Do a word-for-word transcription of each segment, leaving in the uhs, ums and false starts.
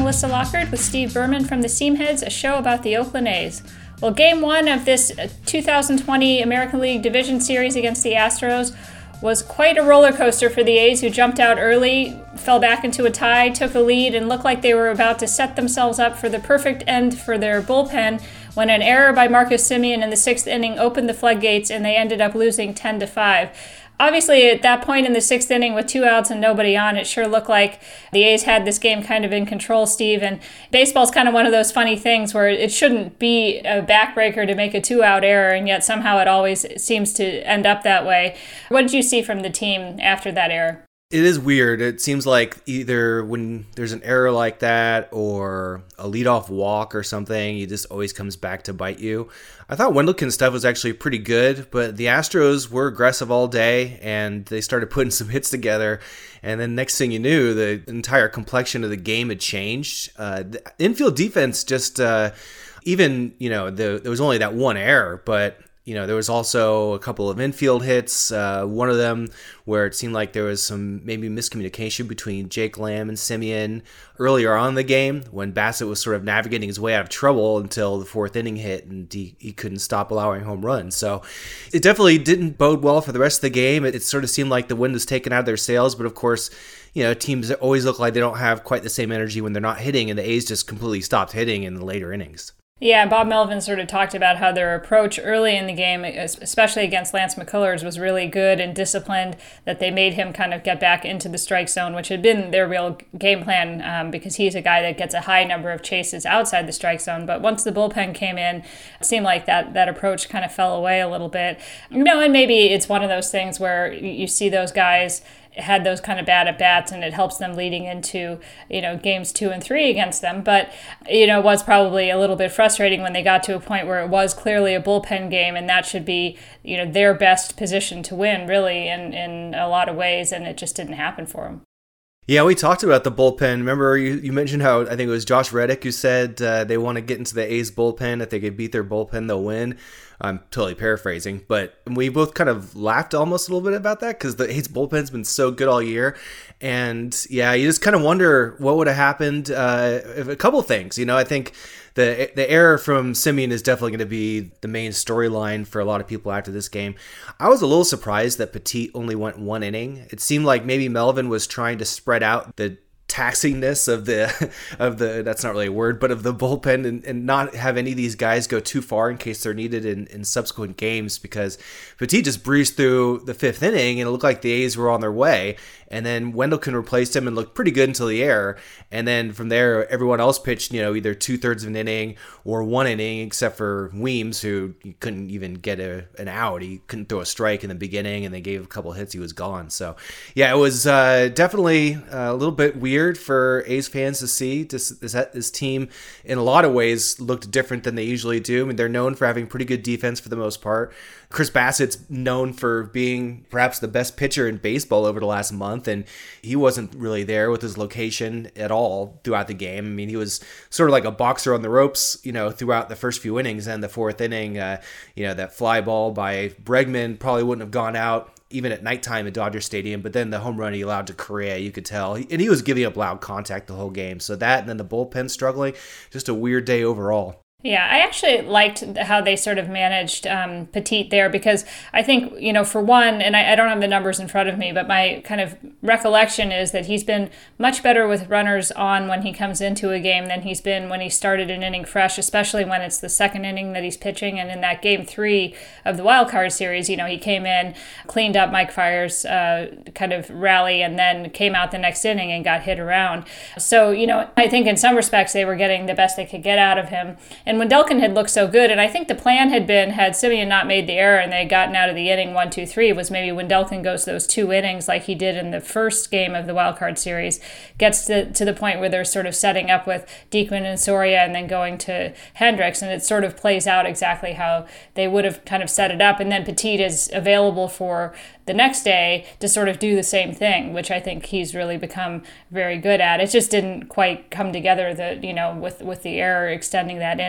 Melissa Lockard with Steve Berman from the Seamheads, a show about the Oakland A's. Well, game one of this two thousand twenty American League Division Series against the Astros was quite a roller coaster for the A's, who jumped out early, fell back into a tie, took a lead, and looked like they were about to set themselves up for the perfect end for their bullpen when an error by Marcus Semien in the sixth inning opened the floodgates and they ended up losing ten to five. Obviously, at that point in the sixth inning with two outs and nobody on, it sure looked like the A's had this game kind of in control, Steve. And baseball's kind of one of those funny things where it shouldn't be a backbreaker to make a two-out error, and yet somehow it always seems to end up that way. What did you see from the team after that error? It is weird. It seems like either when there's an error like that or a leadoff walk or something, it just always comes back to bite you. I thought Wendelken's stuff was actually pretty good, but the Astros were aggressive all day and they started putting some hits together. And then next thing you knew, the entire complexion of the game had changed. Uh, the infield defense just, uh, even, you know, the, there was only that one error, but you know, there was also a couple of infield hits, uh, one of them where it seemed like there was some maybe miscommunication between Jake Lamb and Semien earlier on in the game when Bassett was sort of navigating his way out of trouble until the fourth inning hit and he, he couldn't stop allowing home runs. So it definitely didn't bode well for the rest of the game. It, it sort of seemed like the wind was taken out of their sails, but of course, you know, teams always look like they don't have quite the same energy when they're not hitting, and the A's just completely stopped hitting in the later innings. Yeah, Bob Melvin sort of talked about how their approach early in the game, especially against Lance McCullers, was really good and disciplined, that they made him kind of get back into the strike zone, which had been their real game plan um, because he's a guy that gets a high number of chases outside the strike zone. But once the bullpen came in, it seemed like that, that approach kind of fell away a little bit. You know, and maybe it's one of those things where you see those guys had those kind of bad at-bats and it helps them leading into, you know, games two and three against them. But, you know, it was probably a little bit frustrating when they got to a point where it was clearly a bullpen game and that should be, you know, their best position to win, really, in, in a lot of ways, and it just didn't happen for them. Yeah, we talked about the bullpen. Remember, you, you mentioned how I think it was Josh Reddick who said uh, they want to get into the A's bullpen. If they could beat their bullpen, they'll win. I'm totally paraphrasing, but we both kind of laughed almost a little bit about that because the A's bullpen's been so good all year. And yeah, you just kind of wonder what would have happened. Uh, if a couple things, you know, I think the the error from Semien is definitely going to be the main storyline for a lot of people after this game. I was a little surprised that Petit only went one inning. It seemed like maybe Melvin was trying to spread out the taxingness of the of the that's not really a word, but of the bullpen, and, and not have any of these guys go too far in case they're needed in, in subsequent games, because Petit just breezed through the fifth inning and it looked like the A's were on their way, and then Wendelken replaced him and looked pretty good until the error, and then from there everyone else pitched, you know, either two-thirds of an inning or one inning, except for Weems, who couldn't even get a, an out. He couldn't throw a strike in the beginning, and they gave a couple of hits, he was gone. So yeah, it was uh, definitely a little bit weird for A's fans to see. This, this this team in a lot of ways looked different than they usually do. I mean, they're known for having pretty good defense for the most part. Chris Bassett's known for being perhaps the best pitcher in baseball over the last month, and he wasn't really there with his location at all throughout the game. I mean, he was sort of like a boxer on the ropes, you know, throughout the first few innings, and the fourth inning, uh, you know, that fly ball by Bregman probably wouldn't have gone out even at nighttime at Dodger Stadium, but then the home run he allowed to Correa, you could tell. And he was giving up loud contact the whole game. So that, and then the bullpen struggling, just a weird day overall. Yeah, I actually liked how they sort of managed um, Petit there, because I think, you know, for one, and I, I don't have the numbers in front of me, but my kind of recollection is that he's been much better with runners on when he comes into a game than he's been when he started an inning fresh, especially when it's the second inning that he's pitching. And in that game three of the wild card series, you know, he came in, cleaned up Mike Fiers' uh, kind of rally, and then came out the next inning and got hit around. So, you know, I think in some respects they were getting the best they could get out of him. And Wendelken had looked so good, and I think the plan had been, had Semien not made the error and they had gotten out of the inning one, two, three, was maybe Wendelken goes those two innings like he did in the first game of the wild card series, gets to, to the point where they're sort of setting up with Diekman and Soria and then going to Hendricks, and it sort of plays out exactly how they would have kind of set it up. And then Petit is available for the next day to sort of do the same thing, which I think he's really become very good at. It just didn't quite come together, the, you know, with, with the error extending that inning.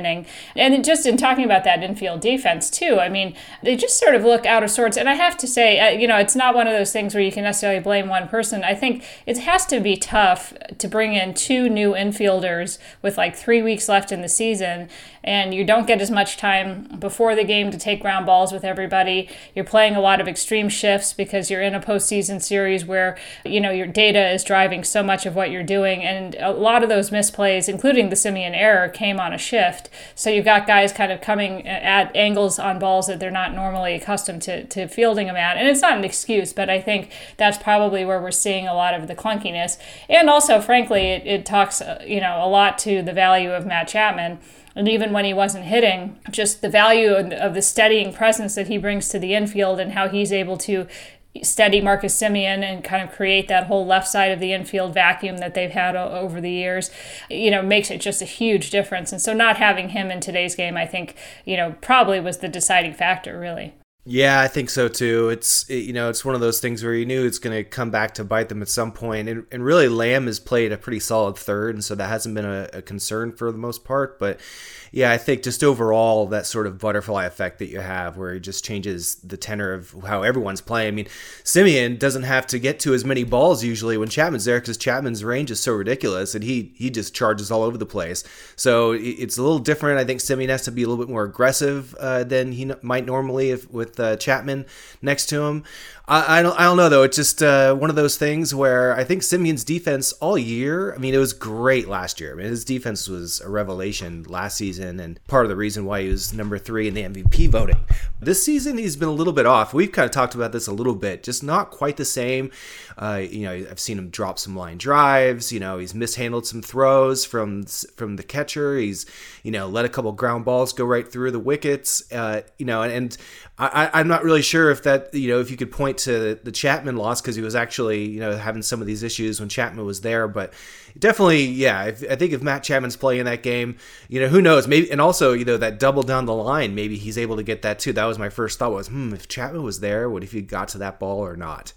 inning. And just in talking about that infield defense too, I mean, they just sort of look out of sorts. And I have to say, uh, you know, it's not one of those things where you can necessarily blame one person. I think it has to be tough to bring in two new infielders with like three weeks left in the season, and you don't get as much time before the game to take ground balls with everybody. You're playing a lot of extreme shifts because you're in a postseason series where, you know, your data is driving so much of what you're doing. And a lot of those misplays, including the Semien error, came on a shift. So you've got guys kind of coming at angles on balls that they're not normally accustomed to, to fielding them at. And it's not an excuse, but I think that's probably where we're seeing a lot of the clunkiness. And also, frankly, it, it talks, you know, a lot to the value of Matt Chapman. And even when he wasn't hitting, just the value of the steadying presence that he brings to the infield and how he's able to steady Marcus Semien and kind of create that whole left side of the infield vacuum that they've had o- over the years, you know, makes it just a huge difference. And so not having him in today's game, I think, you know, probably was the deciding factor, really. Yeah, I think so too. It's, you know, it's one of those things where you knew it's going to come back to bite them at some point. And, and really, Lamb has played a pretty solid third, and so that hasn't been a, a concern for the most part. But yeah, I think just overall, that sort of butterfly effect that you have where it just changes the tenor of how everyone's playing. I mean, Semien doesn't have to get to as many balls usually when Chapman's there because Chapman's range is so ridiculous, and he he just charges all over the place. So it's a little different. I think Semien has to be a little bit more aggressive uh, than he might normally if, with uh, Chapman next to him. I, I don't I don't know though. It's just uh, one of those things where I think Semien's defense all year. I mean, it was great last year. I mean, his defense was a revelation last season, and part of the reason why he was number three in the M V P voting. This season, he's been a little bit off. We've kind of talked about this a little bit, just not quite the same. Uh, you know, I've seen him drop some line drives. You know, he's mishandled some throws from from the catcher. He's, you know, let a couple ground balls go right through the wickets. Uh, you know, and, and I, I'm not really sure if that, you know, if you could point to the Chapman loss because he was actually, you know, having some of these issues when Chapman was there. But definitely, yeah, if, I think if Matt Chapman's playing that game, you know, who knows? Maybe, and also, you know, that double down the line, maybe he's able to get that too. That was my first thought was, hmm, if Chapman was there, what if he got to that ball or not?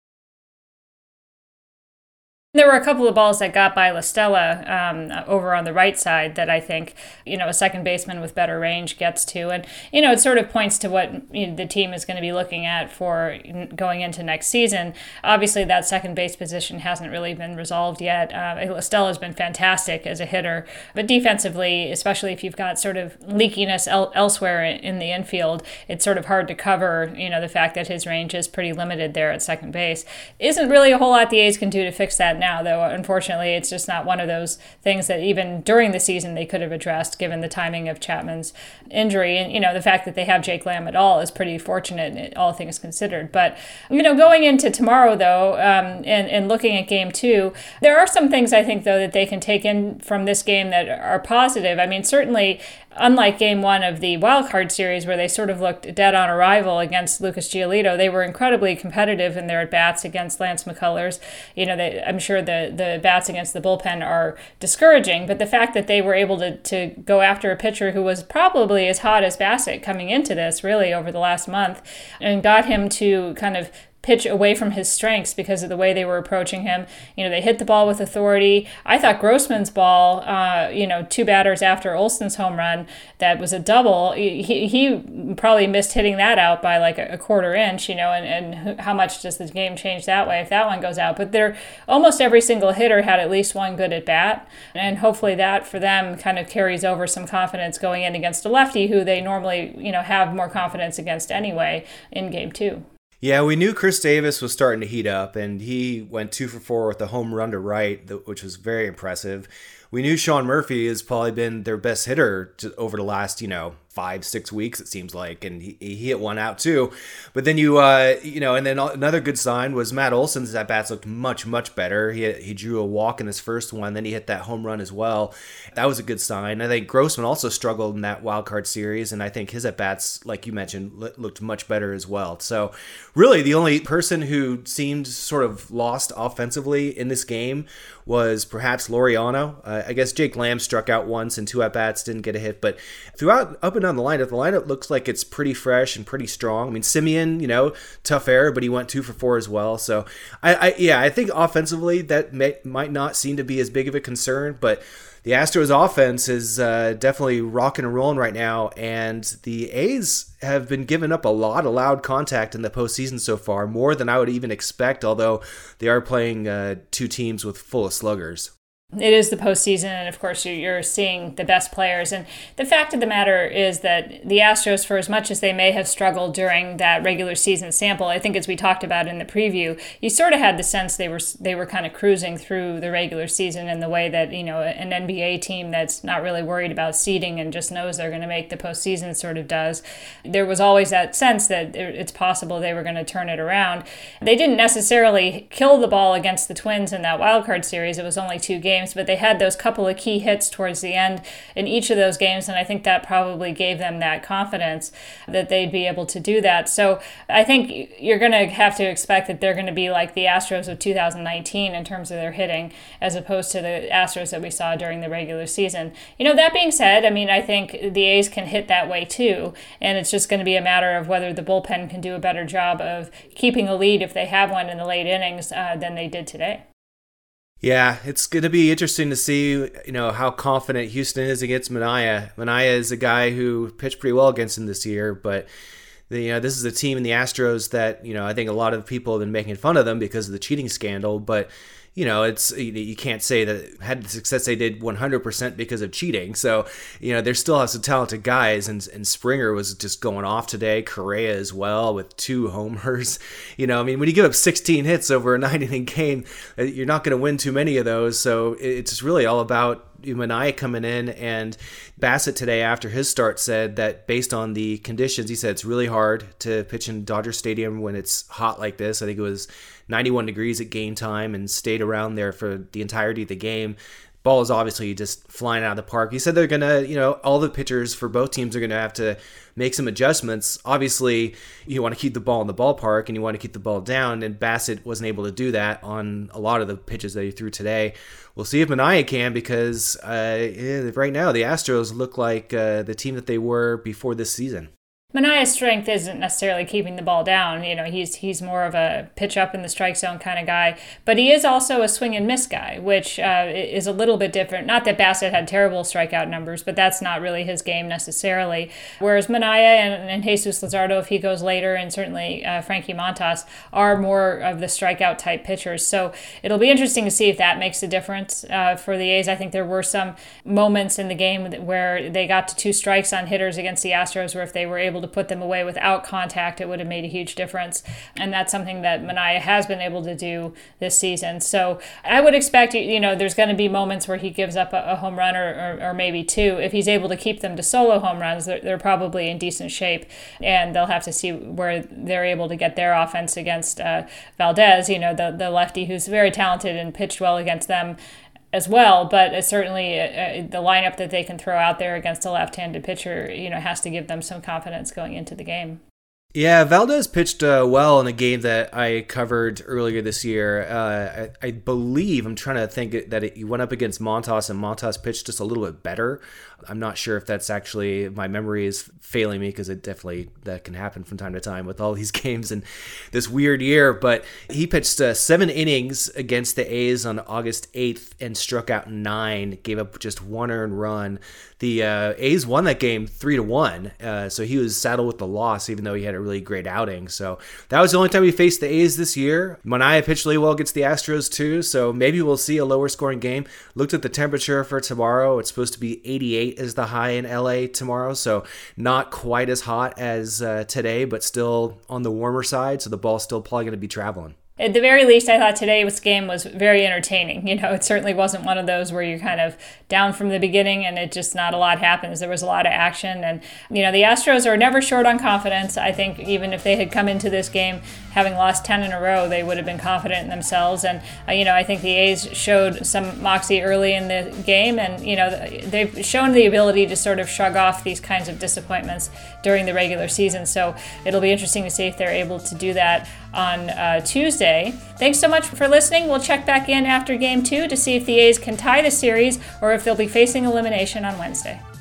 There were a couple of balls that got by La Stella um, over on the right side that I think, you know, a second baseman with better range gets to. And, you know, it sort of points to what, you know, the team is going to be looking at for going into next season. Obviously, that second base position hasn't really been resolved yet. Uh, La Stella has been fantastic as a hitter. But defensively, especially if you've got sort of leakiness el- elsewhere in the infield, it's sort of hard to cover, you know, the fact that his range is pretty limited there at second base. Isn't really a whole lot the A's can do to fix that now. Now, though, unfortunately, it's just not one of those things that even during the season they could have addressed given the timing of Chapman's injury. And, you know, the fact that they have Jake Lamb at all is pretty fortunate, all things considered. But, you know, going into tomorrow, though, um, and, and looking at game two, there are some things I think, though, that they can take in from this game that are positive. I mean, certainly, unlike game one of the wild card series where they sort of looked dead on arrival against Lucas Giolito, they were incredibly competitive in their at-bats against Lance McCullers. You know, they, I'm sure the, the bats against the bullpen are discouraging, but the fact that they were able to, to go after a pitcher who was probably as hot as Bassett coming into this, really, over the last month, and got him to kind of pitch away from his strengths because of the way they were approaching him. You know, they hit the ball with authority. I thought Grossman's ball, uh, you know, two batters after Olson's home run, that was a double. He, he probably missed hitting that out by like a quarter inch, you know, and, and how much does the game change that way if that one goes out? But they're almost every single hitter had at least one good at bat. And hopefully that for them kind of carries over some confidence going in against a lefty who they normally, you know, have more confidence against anyway in game two. Yeah, we knew Chris Davis was starting to heat up, and he went two for four with a home run to right, which was very impressive. We knew Sean Murphy has probably been their best hitter over the last, you know, five, six weeks, it seems like, and he, he hit one out too. But then you, uh, you know, and then another good sign was Matt Olson's at bats looked much, much better. He he drew a walk in his first one, then he hit that home run as well. That was a good sign. I think Grossman also struggled in that wild card series, and I think his at bats, like you mentioned, looked much better as well. So really, the only person who seemed sort of lost offensively in this game was perhaps Laureano. Uh, I guess Jake Lamb struck out once and two at bats, didn't get a hit, but throughout up and down the lineup, the lineup looks like it's pretty fresh and pretty strong. I mean, Semien, you know, tough error, but he went two for four as well. So I, I yeah, I think offensively that may, might not seem to be as big of a concern, but the Astros offense is uh, definitely rocking and rolling right now, and the A's have been giving up a lot of loud contact in the postseason so far, more than I would even expect, although they are playing uh, two teams with full of sluggers. It is the postseason, and of course you're seeing the best players. And the fact of the matter is that the Astros, for as much as they may have struggled during that regular season sample, I think as we talked about in the preview, you sort of had the sense they were they were kind of cruising through the regular season in the way that, you know, an N B A team that's not really worried about seeding and just knows they're going to make the postseason sort of does. There was always that sense that it's possible they were going to turn it around. They didn't necessarily kill the ball against the Twins in that wild card series. It was only two games. But they had those couple of key hits towards the end in each of those games, and I think that probably gave them that confidence that they'd be able to do that. So I think you're going to have to expect that they're going to be like the Astros of two thousand nineteen in terms of their hitting, as opposed to the Astros that we saw during the regular season. You know, that being said, I mean, I think the A's can hit that way too, and it's just going to be a matter of whether the bullpen can do a better job of keeping a lead if they have one in the late innings uh, than they did today. Yeah, it's going to be interesting to see, you know, how confident Houston is against Manaea. Manaea is a guy who pitched pretty well against him this year, but the, you know, this is a team in the Astros that, you know, I think a lot of people have been making fun of them because of the cheating scandal, but you know, it's you can't say that had the success they did one hundred percent because of cheating. So, you know, they still have some talented guys, and and Springer was just going off today. Correa as well with two homers. You know, I mean, when you give up sixteen hits over a nine-inning game, you're not going to win too many of those. So it's really all about Manaea coming in, and Bassett today after his start said that based on the conditions, he said it's really hard to pitch in Dodger Stadium when it's hot like this. I think it was ninety-one degrees at game time and stayed around there for the entirety of the game. Ball is obviously just flying out of the park. He said they're going to, you know, all the pitchers for both teams are going to have to make some adjustments. Obviously, you want to keep the ball in the ballpark and you want to keep the ball down, and Bassett wasn't able to do that on a lot of the pitches that he threw today. We'll see if Manaea can, because uh, right now the Astros look like uh, the team that they were before this season. Manaea's strength isn't necessarily keeping the ball down. You know, he's he's more of a pitch up in the strike zone kind of guy, but he is also a swing and miss guy, which uh, is a little bit different. Not that Bassett had terrible strikeout numbers, but that's not really his game necessarily. Whereas Manaea and, and Jesus Luzardo, if he goes later, and certainly uh, Frankie Montas are more of the strikeout type pitchers. So it'll be interesting to see if that makes a difference uh, for the A's. I think there were some moments in the game where they got to two strikes on hitters against the Astros, where if they were able to put them away without contact, it would have made a huge difference. And that's something that Manaea has been able to do this season. So I would expect, you know, there's going to be moments where he gives up a, a home run or, or, or maybe two. If he's able to keep them to solo home runs, they're, they're probably in decent shape. And they'll have to see where they're able to get their offense against uh, Valdez, you know, the, the lefty who's very talented and pitched well against them as well, but it's certainly uh, the lineup that they can throw out there against a left-handed pitcher, you know, has to give them some confidence going into the game. Yeah, Valdez pitched uh, well in a game that I covered earlier this year. Uh, I, I believe, I'm trying to think that it, he went up against Montas, and Montas pitched just a little bit better. I'm not sure if that's actually, my memory is failing me, because it definitely, that can happen from time to time with all these games in this weird year. But he pitched uh, seven innings against the A's on August eighth and struck out nine, gave up just one earned run. The uh, A's won that game three to one, uh, so he was saddled with the loss, even though he had a really great outing. So that was the only time we faced the A's this year. Manaea pitched really well against the Astros too, so maybe we'll see a lower scoring game. Looked at the temperature for tomorrow. It's supposed to be eighty-eight as the high in L A tomorrow, so not quite as hot as uh, today, but still on the warmer side, so the ball's still probably going to be traveling. At the very least, I thought today's game was very entertaining. You know, it certainly wasn't one of those where you're kind of down from the beginning and it just not a lot happens. There was a lot of action. And, you know, the Astros are never short on confidence. I think even if they had come into this game having lost ten in a row, they would have been confident in themselves. And, uh, you know, I think the A's showed some moxie early in the game. And, you know, they've shown the ability to sort of shrug off these kinds of disappointments during the regular season. So it'll be interesting to see if they're able to do that on uh, Tuesday. Thanks so much for listening. We'll check back in after game two to see if the A's can tie the series or if they'll be facing elimination on Wednesday.